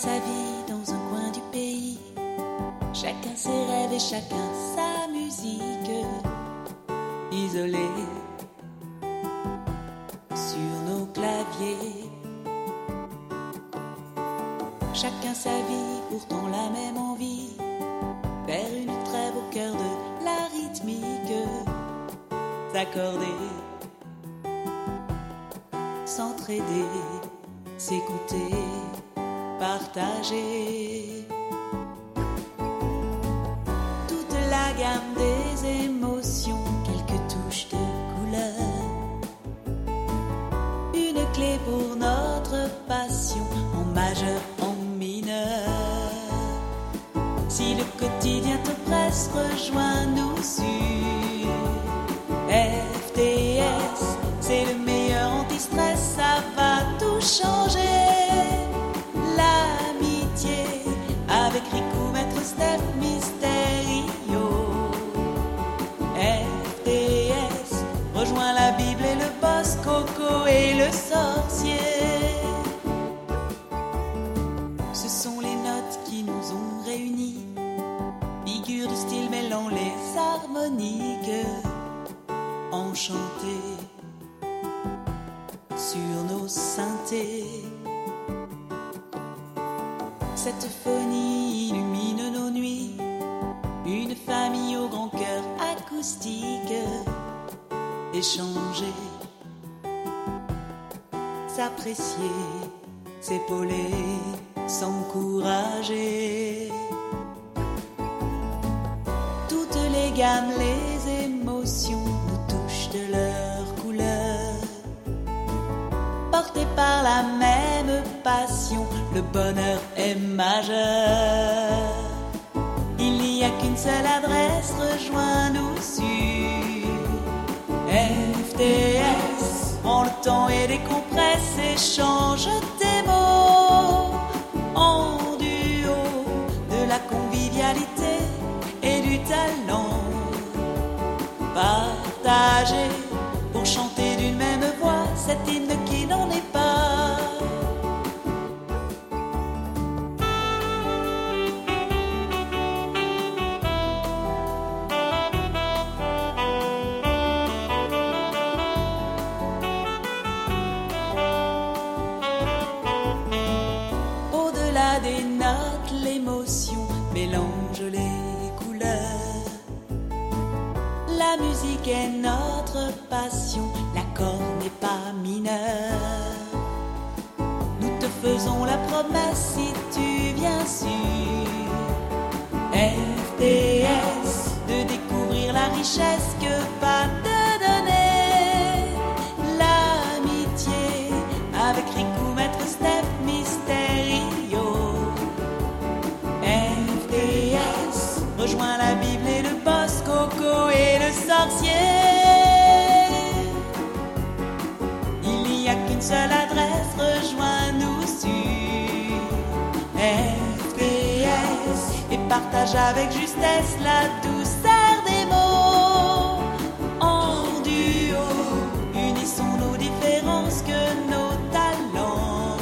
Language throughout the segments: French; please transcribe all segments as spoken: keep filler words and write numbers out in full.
sa vie dans un coin du pays, chacun ses rêves et chacun sa musique, isolés sur nos claviers. Chacun sa vie, pourtant la même envie, faire une trêve au cœur de la rythmique, s'accorder, s'entraider, s'écouter, partager. Toute la gamme des émotions, quelques touches de couleur, une clé pour notre passion, en majeur, en mineur. Si le quotidien te presse, rejoins-nous sur F T S, c'est le meilleur anti-stress, ça va tout changer. L'amitié avec Rico, Maître Steph, Mysterio. F T S, rejoins la Bible et le boss, Coco et le sorcier. Ce sont les notes qui nous ont réunis, figures de style mêlant les harmoniques, enchantés sur nos synthés. Cette phonie illumine nos nuits, une famille au grand cœur acoustique, échanger, s'apprécier, s'épauler, s'encourager. Toutes les gammes, les émotions nous touchent de leur couleur, portés par la même passion, le bonheur est majeur. Il n'y a qu'une seule adresse, rejoins-nous sur F T S. Prends le temps et décompresse, échange tes mots en duo, de la convivialité et du talent partagé pour chanter d'une même voix cet hymne qui n'en est pas. Au-delà des notes, l'émotion mélange les couleurs. La musique est notre passion, l'accord n'est pas mineur. Nous te faisons la promesse si tu viens sur F T S de découvrir la richesse que va te donner l'amitié avec Rico, Maître Steph, Mysterio. F T S, rejoins la Bible et le boss, Coco et le sorcier. Il n'y a qu'une seule adresse, rejoins-nous sur F T S et partage avec justesse la douceur des mots. En duo, unissons nos différences, que nos talents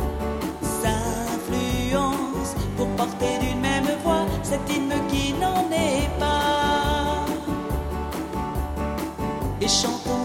s'influencent pour porter d'une même voix cet hymne qui n'en est pas. Et chantons